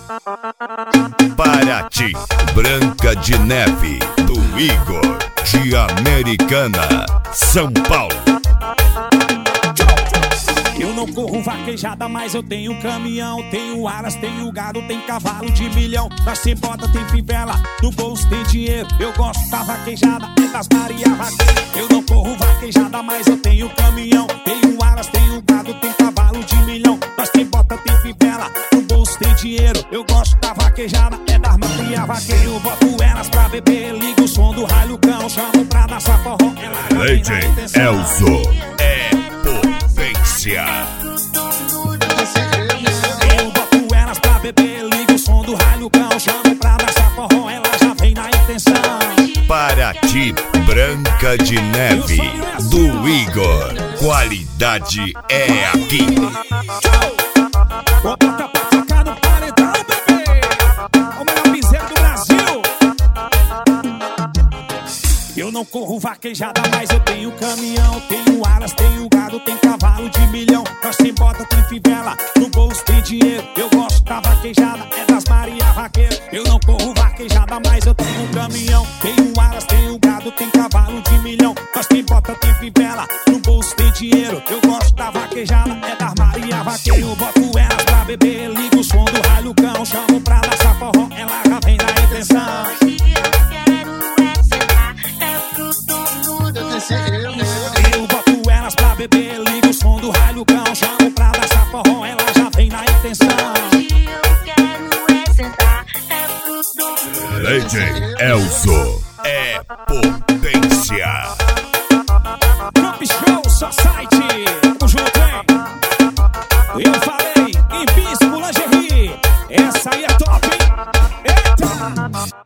Paraty, Branca de Neve, do Igor, de Americana, São Paulo. Eu não corro vaquejada, mas eu tenho caminhão. Tenho aras, tenho gado, tem cavalo de milhão. Nós tem bota, tem fivela, no bolso tem dinheiro. Eu gosto da vaquejada, é das Maria Vaqueira. Eu não corro vaquejada, mas eu tenho caminhão. Tenho aras, tenho gado, tem cavalo de milhão. Nós tem bota, tem fivela, no bolso tem dinheiro. Eu gosto da vaquejada, é das Maria Vaqueira. Eu boto elas pra beber, ligo o som do raio cão. Chamo pra dançar forró, Leite Elzo é potência. Eu boto elas pra beber, ligo o som do raio cão. Chamo pra dançar forró, ela já vem na intenção. Paraty, Branca de Neve, do Igor. Qualidade é aqui. Bota pra tocar no paredão, bebê. O melhor piseiro do Brasil. Eu não corro vaquejada, mas eu tenho caminhão. Tenho aras, tenho gado, tem cavalo de milhão. Nós tem bota, tem fivela, no bolso tem dinheiro. Eu gosto da vaquejada, é das Maria Vaqueira. Eu não corro vaquejada, mas eu tenho caminhão. Tenho aras, tenho gado, tem cavalo de milhão. Nós tem bota, tem fivela, no bolso tem dinheiro. Eu gosto da vaquejada, é das Maria Vaqueira. Eu boto elas pra beber, ligo o som do raio cão. Chamo pra dançar forró, ela já vem na intenção. Eu boto elas pra beber, ligo o som do raio cão. Chamo pra dançar forró, ela já vem na intenção. Leite Elzo é potência. Camp Show Society, o Júnior tem. Eu falei, em Bispo Lingerie. Essa aí é top, hein? Eita!